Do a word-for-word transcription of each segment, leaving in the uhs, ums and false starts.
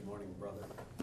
morning, brother.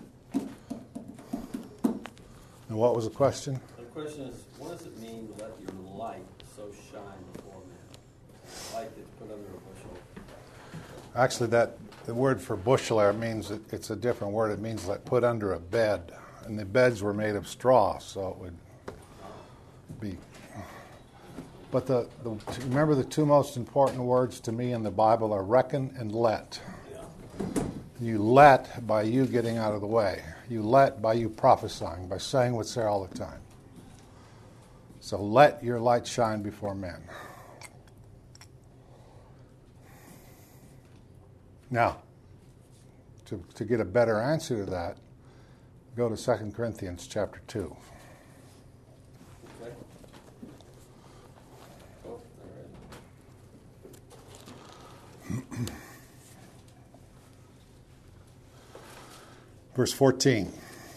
And what was the question? The question is, what does it mean to let your light so shine before men? Light that's put under a bushel. Actually, that the word for bushel there means it, it's a different word. It means like put under a bed. And the beds were made of straw, so it would be. But the, the remember the two most important words to me in the Bible are reckon and let. Yeah. You let by you getting out of the way. You let by you prophesying, by saying what's there all the time. So let your light shine before men. Now, to, to get a better answer to that, go to Second Corinthians chapter two. Okay. Oh, all right. Verse fourteen.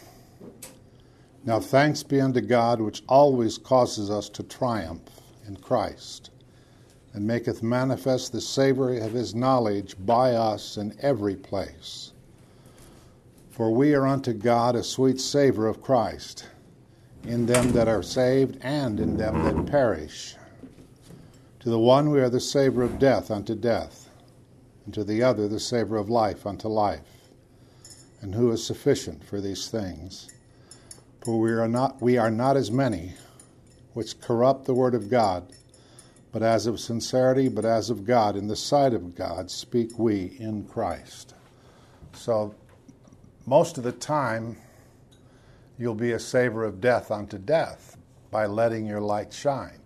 Now thanks be unto God, which always causes us to triumph in Christ, and maketh manifest the savour of his knowledge by us in every place. For we are unto God a sweet savour of Christ, in them that are saved and in them that perish. To the one we are the savour of death unto death, and to the other the savour of life unto life. And who is sufficient for these things? For we are not we are not as many which corrupt the word of God, but as of sincerity, but as of God, in the sight of God, speak we in Christ. So most of the time, you'll be a savor of death unto death by letting your light shine.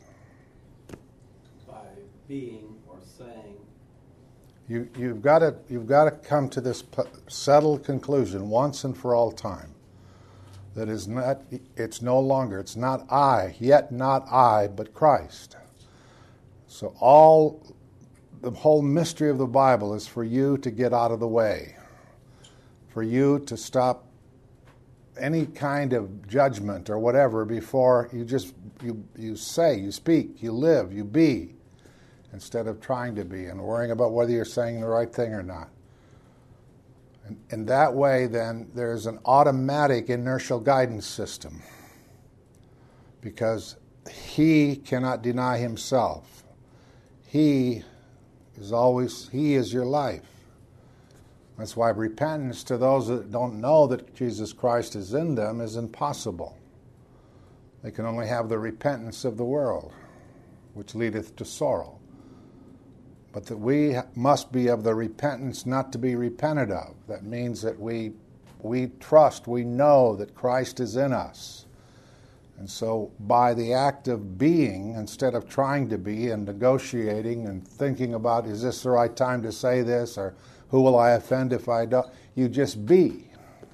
By being or saying. You, you've got to you've got to come to this p- settled conclusion once and for all time that is not it's no longer it's not I, yet not I, but Christ. So all the whole mystery of the Bible is for you to get out of the way, for you to stop any kind of judgment or whatever before you just you you say, you speak, you live, you be, instead of trying to be and worrying about whether you're saying the right thing or not. And in that way, then, there's an automatic inertial guidance system, because he cannot deny himself. He is always, he is your life. That's why repentance to those that don't know that Jesus Christ is in them is impossible. They can only have the repentance of the world, which leadeth to sorrow. But that we must be of the repentance not to be repented of. That means that we we trust, we know that Christ is in us. And so by the act of being, instead of trying to be and negotiating and thinking about, is this the right time to say this, or who will I offend if I don't, you just be.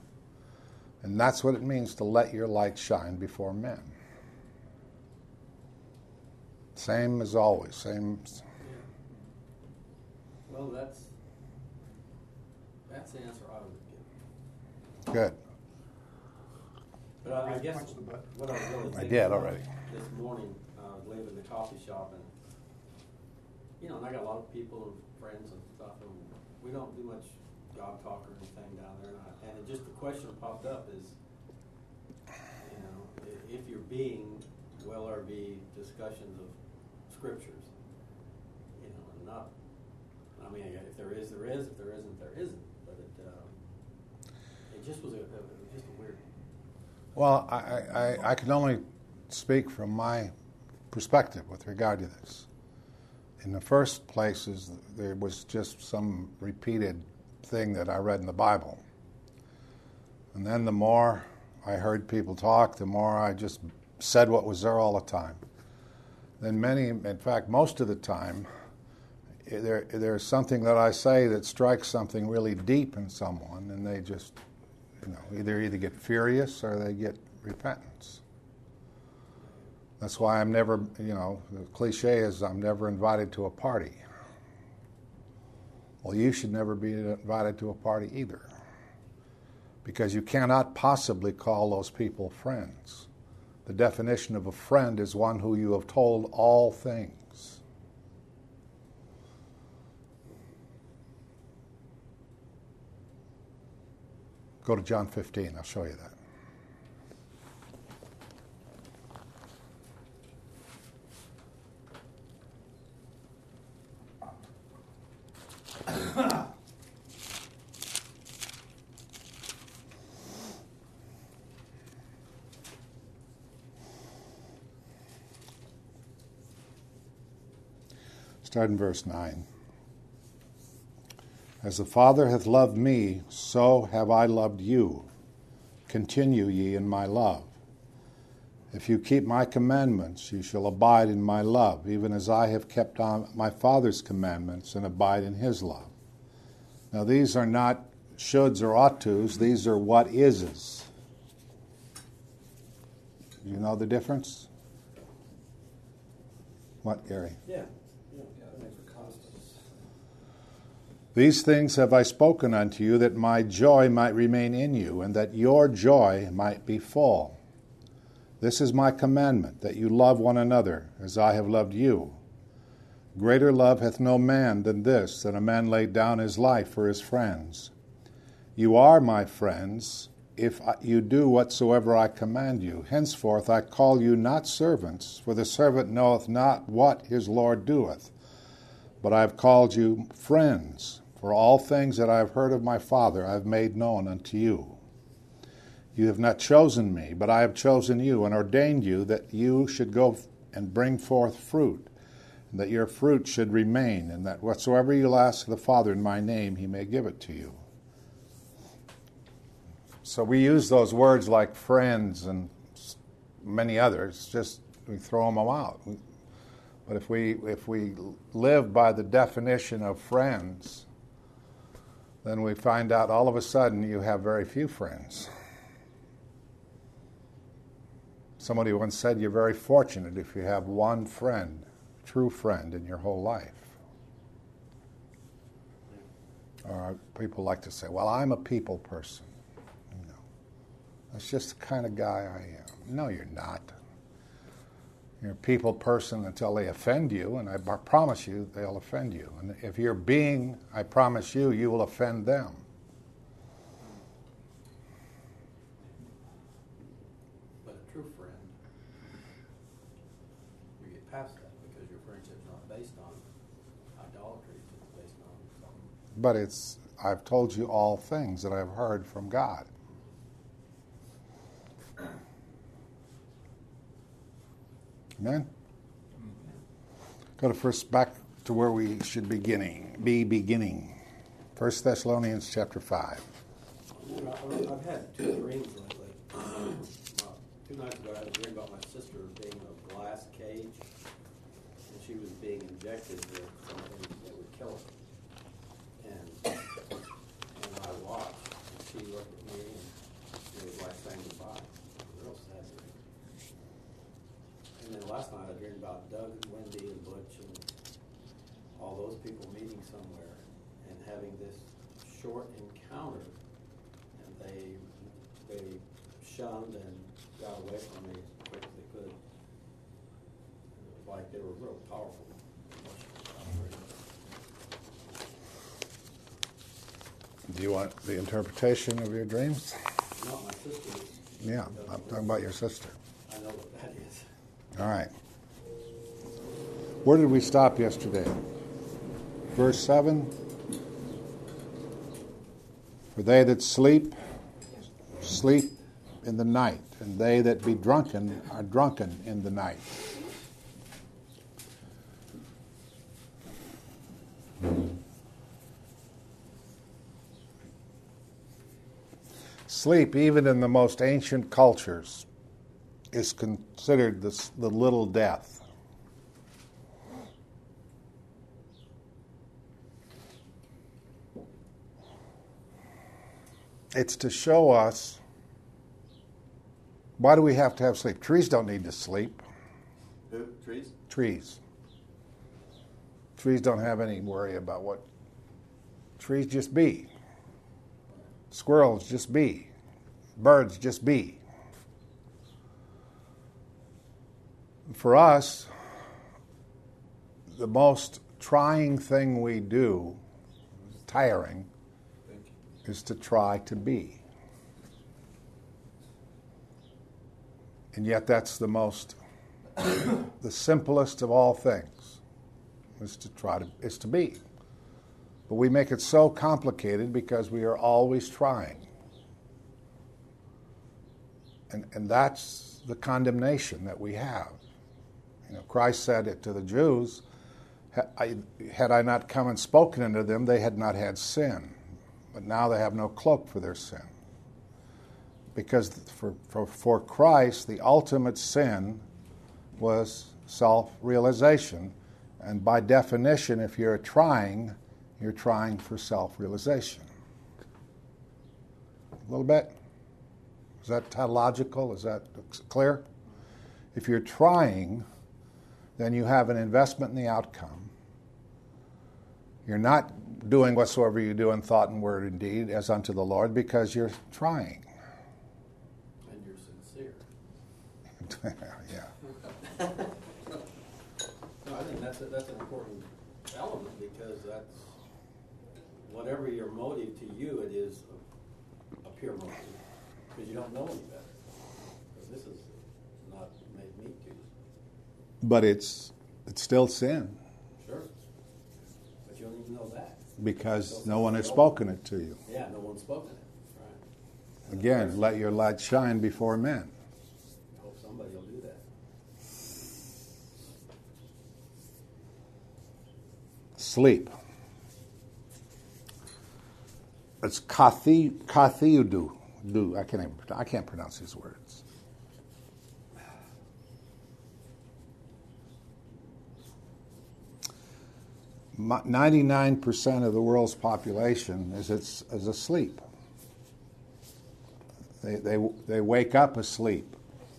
And that's what it means to let your light shine before men. Same as always, same. Well, that's that's the answer I would give. Good. But I, I guess what I was really I thinking did about already. this morning, uh, I was leaving the coffee shop, and you know, and I got a lot of people and friends and stuff, and we don't do much dog talk or anything down there. And, I, and it just the question that popped up is, you know, if you're being, will there be discussions of scriptures? You know, and not. I mean, if there is, there is. If there isn't, there isn't. But it, um, it just was a, it was just a weird. Well, I, I, I can only speak from my perspective with regard to this. In the first places, there was just some repeated thing that I read in the Bible. And then the more I heard people talk, the more I just said what was there all the time. Then many, in fact, most of the time, There, there's something that I say that strikes something really deep in someone, and they just, you know, either either get furious or they get repentance. That's why I'm never, you know, the cliche is I'm never invited to a party. Well, you should never be invited to a party either, because you cannot possibly call those people friends. The definition of a friend is one who you have told all things. Go to John fifteen. I'll show you that. Start in verse nine. As the Father hath loved me, so have I loved you. Continue ye in my love. If you keep my commandments, you shall abide in my love, even as I have kept on my Father's commandments and abide in his love. Now these are not shoulds or ought tos, these are what ises. You know the difference? What, Gary? Yeah. Yeah, that makes for constants. These things have I spoken unto you, that my joy might remain in you, and that your joy might be full. This is my commandment, that you love one another, as I have loved you. Greater love hath no man than this, that a man lay down his life for his friends. You are my friends, if you do whatsoever I command you. Henceforth I call you not servants, for the servant knoweth not what his Lord doeth. But I have called you friends, for all things that I have heard of my Father I have made known unto you. You have not chosen me, but I have chosen you, and ordained you that you should go and bring forth fruit, and that your fruit should remain, and that whatsoever you ask the Father in my name, he may give it to you. So we use those words like friends and many others, just we throw them out. But if we if we live by the definition of friends, then we find out all of a sudden you have very few friends. Somebody once said you're very fortunate if you have one friend, true friend, in your whole life. Or people like to say, well, I'm a people person. You know, that's just the kind of guy I am. No, you're not. You're a people person until they offend you, and I promise you they'll offend you. And if you're being, I promise you, you will offend them. But a true friend, you get past that because your friendship's not based on idolatry, it's based on something. But it's, I've told you all things that I've heard from God. Amen? Go to first, back to where we should beginning, be beginning. First Thessalonians chapter five. You know, I- I've had two dreams lately. Well, two nights ago I had a dream about my sister being in a glass cage, and she was being injected with something that would kill her. And, and I watched, and she looked at me, and it was like saying goodbye. It was a real sad dream. And then last night I dreamed about Doug and Wendy and Butch and all those people meeting somewhere and having this short encounter, and they they shunned and got away from me as quick as they could. It was like they were real powerful. Do you want the interpretation of your dreams? Not my sister. Yeah, I'm talking about your sister. I know what that is. All right. Where did we stop yesterday? Verse seven. For they that sleep, sleep in the night, and they that be drunken are drunken in the night. Sleep, even in the most ancient cultures, is considered the, the little death. It's to show us, why do we have to have sleep? Trees don't need to sleep. Who? Trees? Trees. Trees don't have any worry about what. Trees just be. Squirrels just be. Birds just be. For us, the most trying thing we do, tiring, is to try to be. And yet that's the most, the simplest of all things, is to try to, is to be. But we make it so complicated because we are always trying. And, and that's the condemnation that we have. You know, Christ said it to the Jews, I, had I not come and spoken unto them, they had not had sin. But now they have no cloak for their sin. Because for, for, for Christ, the ultimate sin was self-realization. And by definition, if you're trying, you're trying for self-realization. A little bit? Is that tautological? Is that clear? If you're trying, then you have an investment in the outcome. You're not doing whatsoever you do in thought and word and deed as unto the Lord because you're trying. And you're sincere. Yeah. No, I think that's a, that's an important element because that's whatever your motive to you, it is a, a pure motive because you don't know any better. Because this is not made meat to you. But it's it's still sin. Sure. But you don't even know that. Because no one has spoken it to you. Yeah, no one's spoken it. Right. Again, let your light shine before men. I hope somebody will do that. Sleep. It's kathi, kathiudu. Do I can't even, I can't pronounce these words. ninety-nine percent of the world's population is it's, is asleep. They, they, they wake up asleep.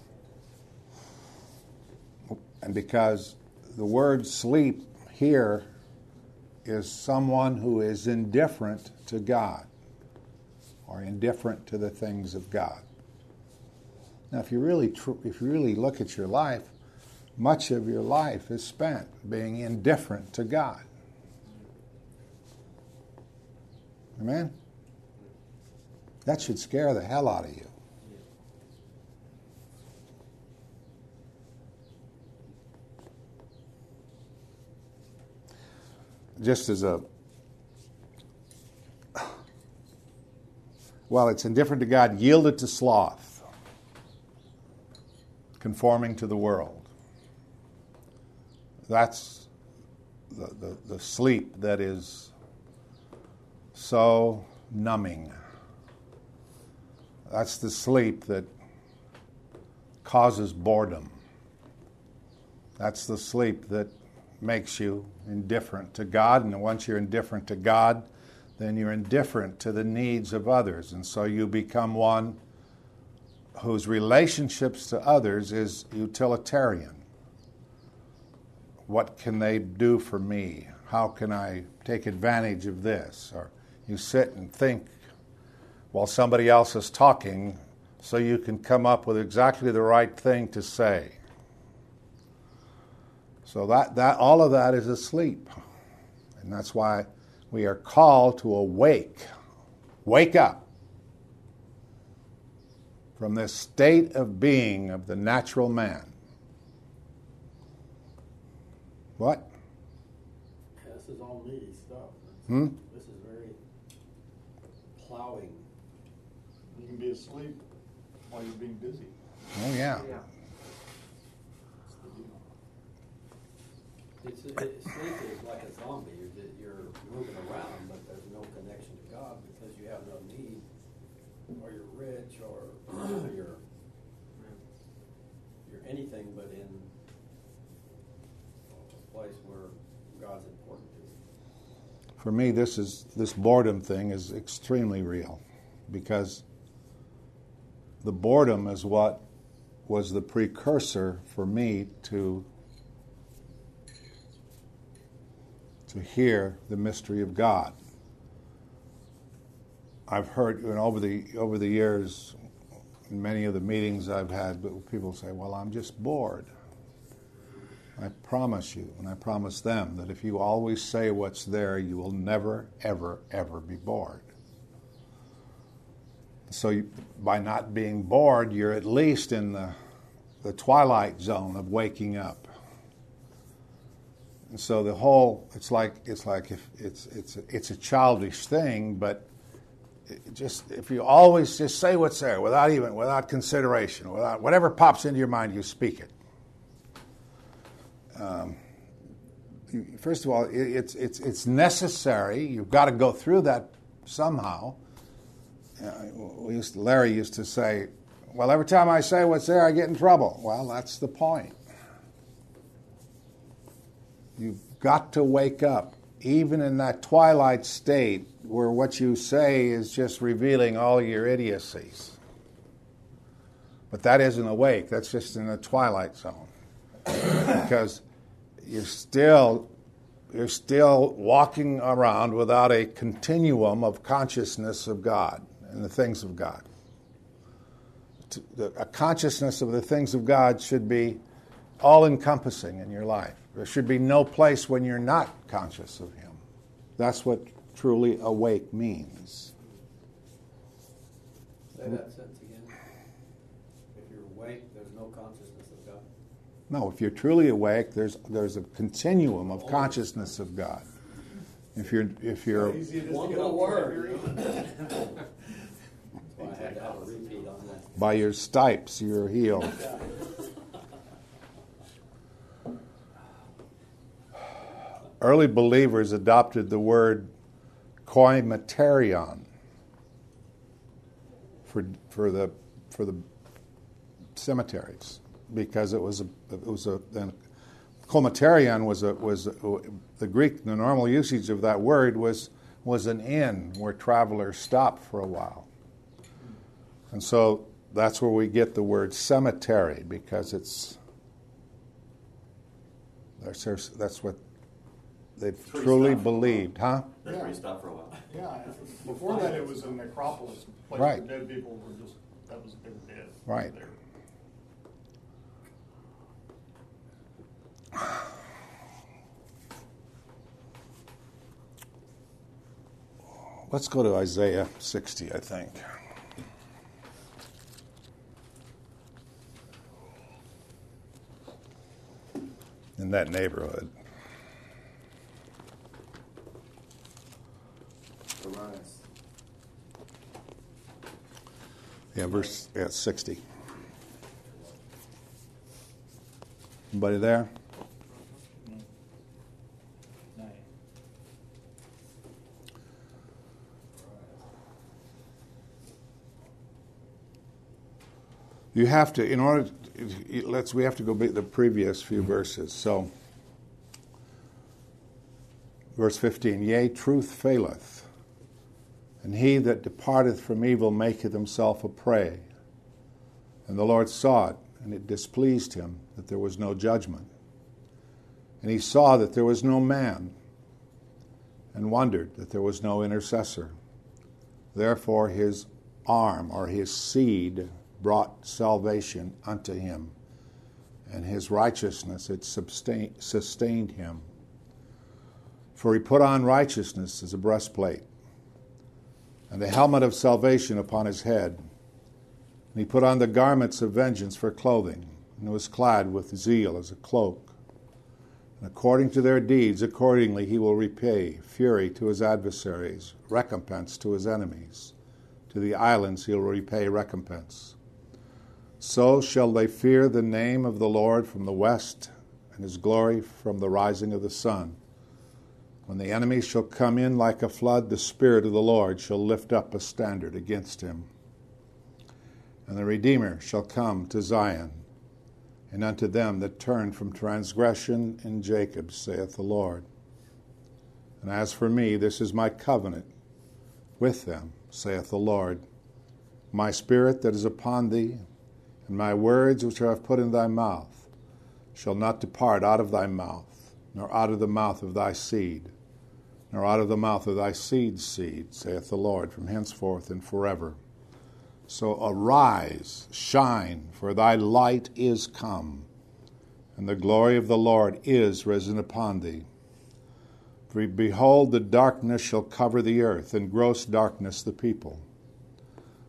And because the word sleep here is someone who is indifferent to God or indifferent to the things of God. Now, if you really tr- if you really look at your life, much of your life is spent being indifferent to God. Amen? That should scare the hell out of you. Just as a, well, it's indifferent to God, yielded to sloth, conforming to the world. That's the, the, the sleep that is so numbing. That's the sleep that causes boredom. That's the sleep that makes you indifferent to God, and once you're indifferent to God, then you're indifferent to the needs of others, and so you become one whose relationships to others is utilitarian. What can they do for me? How can I take advantage of this? Or you sit and think while somebody else is talking so you can come up with exactly the right thing to say. So that, that all of that is asleep. And that's why we are called to awake. Wake up from this state of being of the natural man. What? Yeah, this is all meaty stuff. Hmm? This is very plowing. You can be asleep while you're being busy. Oh, yeah. Yeah. It's, it, sleep is like a zombie. You're, you're moving around, but there's no connection to God because you have no need, or you're rich, or you're you're anything but in a place where God's important to you. For me, this is this boredom thing is extremely real, because the boredom is what was the precursor for me to to hear the mystery of God. I've heard, and over the over the years, in many of the meetings I've had, people say, "Well, I'm just bored." I promise you, and I promise them, that if you always say what's there, you will never, ever, ever be bored. So you, by not being bored, you're at least in the the twilight zone of waking up. And so the whole, it's like it's like if it's it's a, it's a childish thing, but it just if you always just say what's there without even without consideration, without whatever pops into your mind, you speak it. Um, first of all, it, it's it's it's necessary. You've got to go through that somehow. Uh, we used to, Larry used to say, "Well, every time I say what's there, I get in trouble." Well, that's the point. You've got to wake up, even in that twilight state where what you say is just revealing all your idiocies. But that isn't awake. That's just in the twilight zone. Because you're still, you're still walking around without a continuum of consciousness of God and the things of God. A consciousness of the things of God should be all-encompassing in your life. There should be no place when you're not conscious of Him. That's what truly awake means. Say that sentence again. If you're awake, there's no consciousness of God. No, if you're truly awake, there's there's a continuum of consciousness of God. If you're if you're One little word. That's why I had to have a repeat on that. by your stripes you're healed. Early believers adopted the word koimaterion for for the for the cemeteries because it was a it was a then koimaterion was a was a, the Greek the normal usage of that word was was an inn where travelers stopped for a while, and so that's where we get the word cemetery because it's that's that's what they Three truly stop. believed, huh? Yeah. They're free stuff for a while. Yeah, before that it was a necropolis, a place Right. where dead people were just, that was, they were dead. Right. There. Let's go to Isaiah sixty, I think. In that neighborhood. Arise. Yeah, verse yeah, sixty. Anybody there? You have to, in order, to, let's, we have to go back the previous few verses. So, verse fifteen, yea, truth faileth, and he that departeth from evil maketh himself a prey. And the Lord saw it, and it displeased him that there was no judgment. And he saw that there was no man, and wondered that there was no intercessor. Therefore his arm, or his seed, brought salvation unto him, and his righteousness it sustained, sustained him. For he put on righteousness as a breastplate, and the helmet of salvation upon his head. And he put on the garments of vengeance for clothing, and was clad with zeal as a cloak. And according to their deeds, accordingly he will repay fury to his adversaries, recompense to his enemies. To the islands he will repay recompense. So shall they fear the name of the Lord from the west, and his glory from the rising of the sun. When the enemy shall come in like a flood, the Spirit of the Lord shall lift up a standard against him. And the Redeemer shall come to Zion, and unto them that turn from transgression in Jacob, saith the Lord. And as for me, this is my covenant with them, saith the Lord. My spirit that is upon thee, and my words which I have put in thy mouth, shall not depart out of thy mouth, nor out of the mouth of thy seed, nor out of the mouth of thy seed's seed, saith the Lord, from henceforth and forever. So arise, shine, for thy light is come, and the glory of the Lord is risen upon thee. For behold, the darkness shall cover the earth, and gross darkness the people.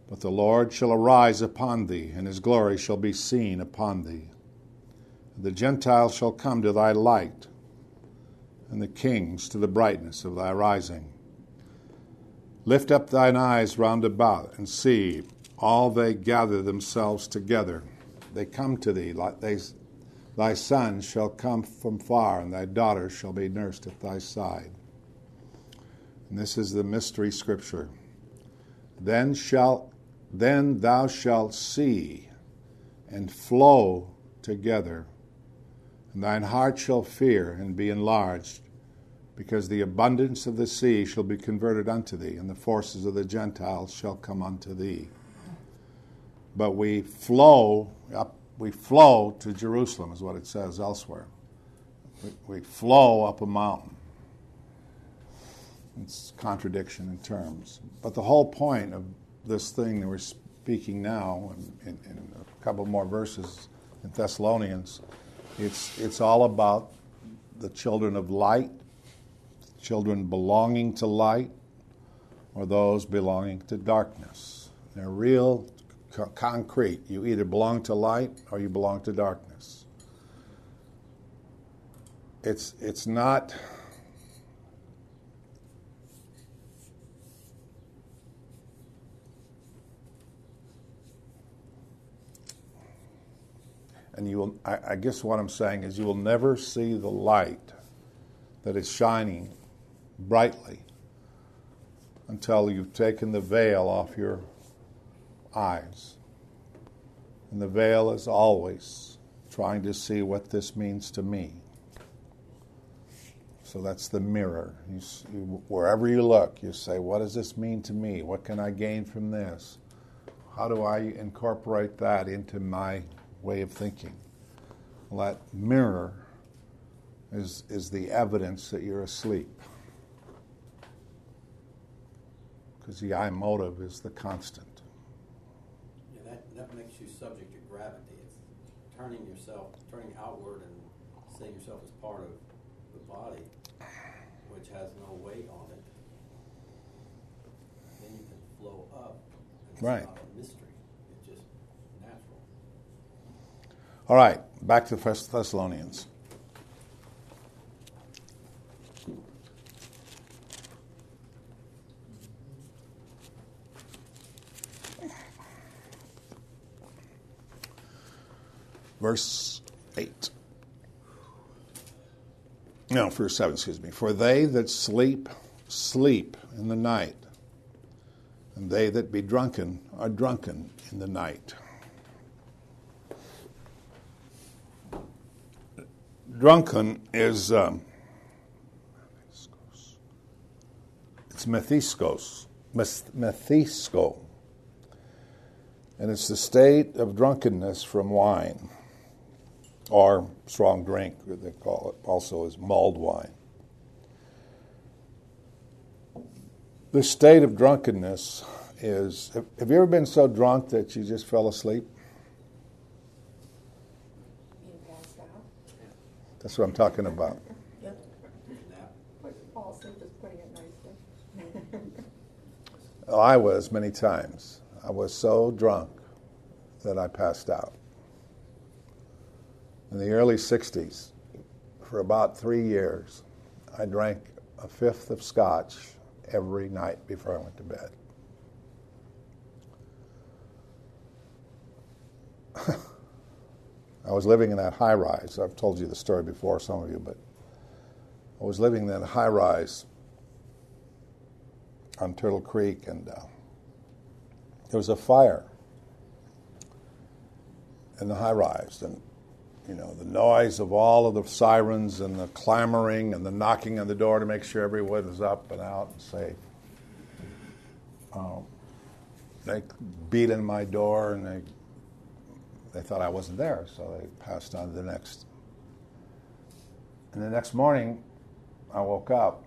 But the Lord shall arise upon thee, and his glory shall be seen upon thee. The Gentiles shall come to thy light, and the kings to the brightness of thy rising. Lift up thine eyes round about, and see, all they gather themselves together. They come to thee, like they, thy sons shall come from far, and thy daughters shall be nursed at thy side. And this is the mystery scripture. Then shall, then thou shalt see and flow together, and thine heart shall fear and be enlarged, because the abundance of the sea shall be converted unto thee, and the forces of the Gentiles shall come unto thee. But we flow up, we flow to Jerusalem, is what it says elsewhere. We, we flow up a mountain. It's contradiction in terms. But the whole point of this thing that we're speaking now, in, in, in a couple more verses in Thessalonians, it's it's all about the children of light, children belonging to light, or those belonging to darkness. They're real co- concrete. You either belong to light or you belong to darkness. It's it's not... And you will, I, I guess what I'm saying is you will never see the light that is shining brightly until you've taken the veil off your eyes. And the veil is always trying to see what this means to me. So that's the mirror. You, you, wherever you look, you say, what does this mean to me? What can I gain from this? How do I incorporate that into my way of thinking? Well, that mirror is is the evidence that you're asleep, because the eye motive is the constant. Yeah, that that makes you subject to gravity. It's turning yourself, turning outward, and seeing yourself as part of the body, which has no weight on it. Then you can flow up. And it's Right. not a mystery. It's just natural. All right, back to First Thessalonians. Verse eight. No, verse seven, excuse me. For they that sleep, sleep in the night, and they that be drunken are drunken in the night. Drunken is, um, it's methiskos, methisko, and it's the state of drunkenness from wine, or strong drink, they call it also as mulled wine. The state of drunkenness is, have you ever been so drunk that you just fell asleep? That's what I'm talking about. Yep. Nap. Fall asleep is putting it nicely. Oh, I was many times. I was so drunk that I passed out. In the early sixties, for about three years, I drank a fifth of scotch every night before I went to bed. I was living in that high rise. I've told you the story before, some of you, but I was living in that high rise on Turtle Creek, and uh, there was a fire in the high rise, and you know the noise of all of the sirens and the clamoring and the knocking on the door to make sure everyone was up and out and safe. Um, they beat in my door, and they they thought I wasn't there, so they passed on to the next. And the next morning, I woke up,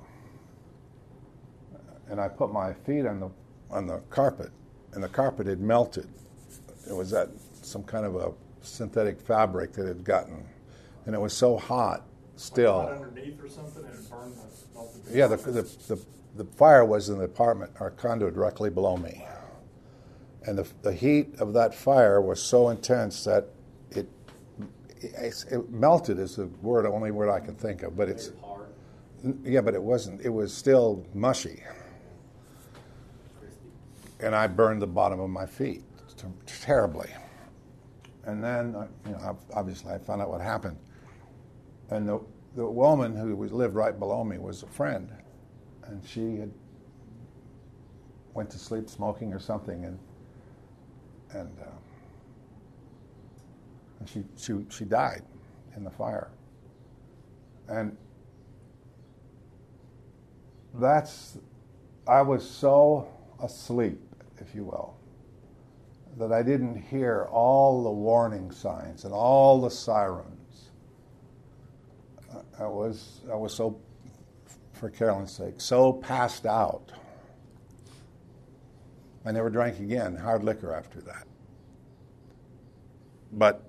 and I put my feet on the on the carpet, and the carpet had melted. It was that some kind of a synthetic fabric that had gotten, and it was so hot still. Like underneath or something, and it burned the, melted the Yeah, the, the the the fire was in the apartment, our condo directly below me, And the, the heat of that fire was so intense that it, it, it melted is the word, only word I can think of, but it's, Made it hard, yeah, but it wasn't, it was still mushy. crispy. And I burned the bottom of my feet terribly. And then, uh, you know, obviously I found out what happened. And the, the woman who was, lived right below me was a friend. And she had went to sleep smoking or something, and and, uh, and she, she she died in the fire. And that's, I was so asleep, if you will, that I didn't hear all the warning signs and all the sirens. I was I was so, for Carolyn's sake, so passed out. I never drank again, hard liquor after that. But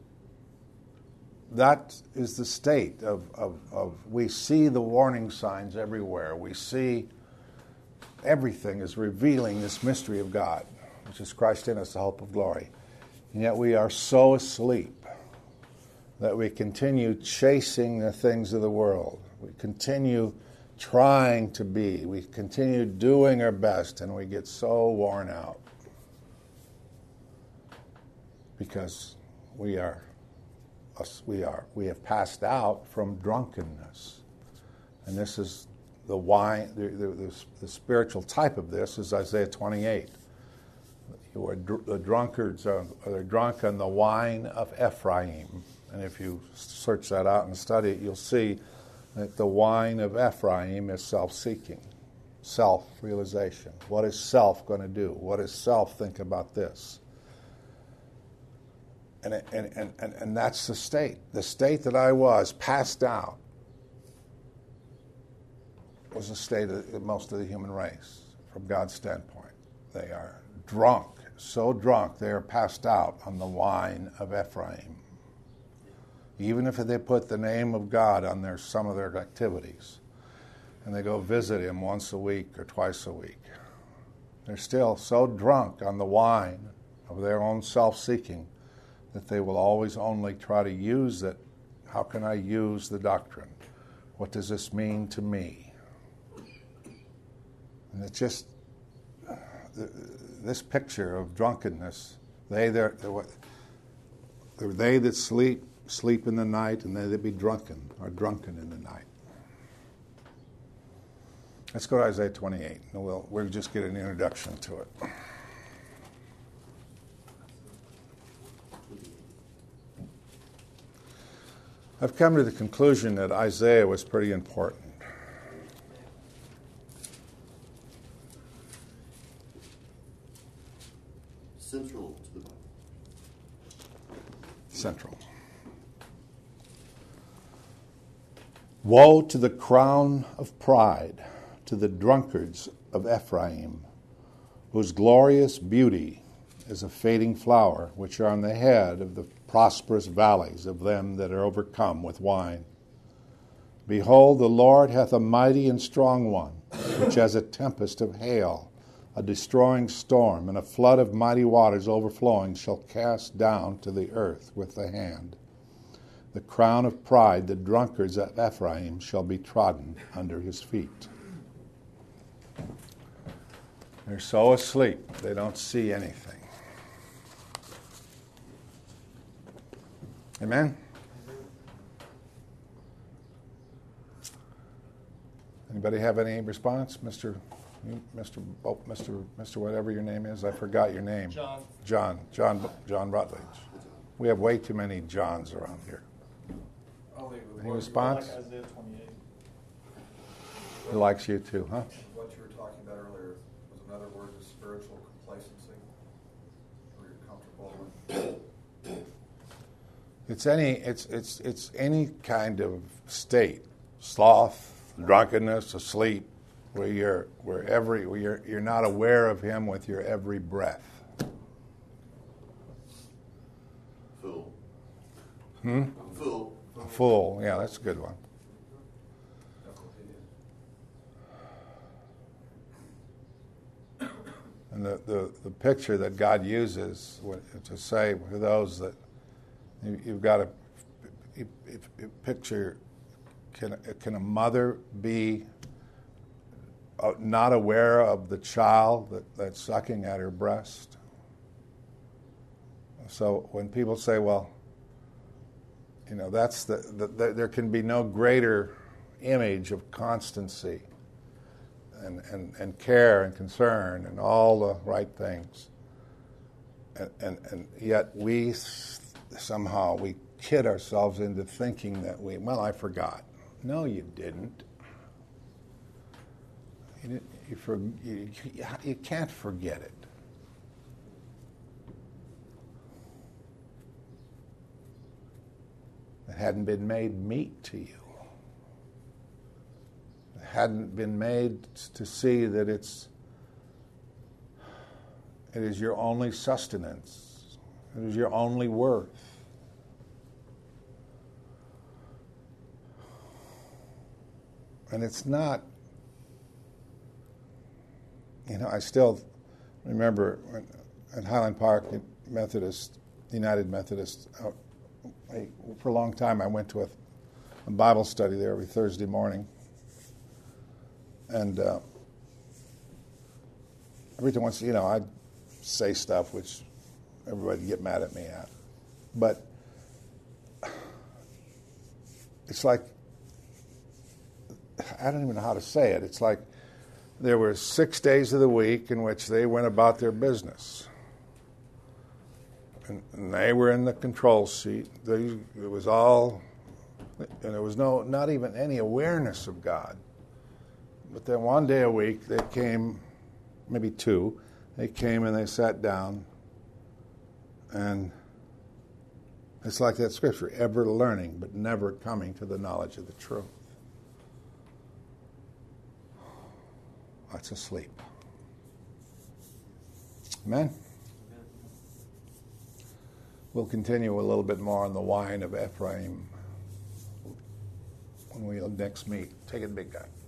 that is the state of, of, of, we see the warning signs everywhere. We see everything is revealing this mystery of God, which is Christ in us, the hope of glory. And yet we are so asleep that we continue chasing the things of the world. We continue trying to be. We continue doing our best, and we get so worn out because we are, we are, we have passed out from drunkenness. And this is the wine, the, the, the, the spiritual type of this is Isaiah twenty-eight. You are dr- the drunkards are, are drunk on the wine of Ephraim. And if you search that out and study it, you'll see that the wine of Ephraim is self-seeking, self-realization. What is self going to do? What does self think about this? And, and, and, and, and that's the state. The state that I was, passed out, was the state of most of the human race from God's standpoint. They are drunk, so drunk they are passed out on the wine of Ephraim. Even if they put the name of God on their some of their activities, and they go visit Him once a week or twice a week, they're still so drunk on the wine of their own self-seeking that they will always only try to use it. How can I use the doctrine? What does this mean to me? And it's just uh, this picture of drunkenness. They they're, they're, they're they that sleep. Sleep in the night, and they that be drunken are drunken in the night. Let's go to Isaiah twenty-eight, and we'll, we'll just get an introduction to it. I've come to the conclusion that Isaiah was pretty important. Central to the Bible. Central. Woe to the crown of pride, to the drunkards of Ephraim, whose glorious beauty is a fading flower, which are on the head of the prosperous valleys of them that are overcome with wine. Behold, the Lord hath a mighty and strong one, which has a tempest of hail, a destroying storm, and a flood of mighty waters overflowing shall cast down to the earth with the hand. The crown of pride, the drunkards of Ephraim, shall be trodden under his feet. They're so asleep, they don't see anything. Amen? Anybody have any response? Mister You, Mister Oh, Mister Mister whatever your name is, I forgot your name. John. John. John. John Rutledge. We have way too many Johns around here. Any response? I like Isaiah twenty-eight. He likes you too, huh? What you were talking about earlier was another word of spiritual complacency, where you're comfortable with. It's any. It's it's it's any kind of state, sloth, drunkenness, asleep, where you're where every where you're you're not aware of Him with your every breath. Fool. Hmm. Fool. A fool. Yeah, that's a good one. And the, the, the picture that God uses to say for those that you, you've got to you, you, you picture, can, can a mother be uh, not aware of the child that, that's sucking at her breast? So when people say, well, you know, that's the, the, the there can be no greater image of constancy and, and, and care and concern and all the right things. And, and, and yet we somehow, we kid ourselves into thinking that we, well, I forgot. No, you didn't. You, didn't, you, for, you, you can't forget it. It hadn't been made meat to you. It hadn't been made to see that it's it is your only sustenance. It is your only worth. And it's not, you know, I still remember when, at Highland Park Methodist, United Methodist, I, for a long time I went to a, a Bible study there every Thursday morning. And uh, every time once, you know, I'd say stuff which everybody would get mad at me at. But it's like, I don't even know how to say it. It's like there were six days of the week in which they went about their business. And, and they were in the control seat. They, it was all, and there was no, not even any awareness of God. But then one day a week they came, maybe two, they came and they sat down, and it's like that scripture, ever learning but never coming to the knowledge of the truth. That's asleep. Amen? We'll continue a little bit more on the wine of Ephraim when we next meet. Take it, big guy.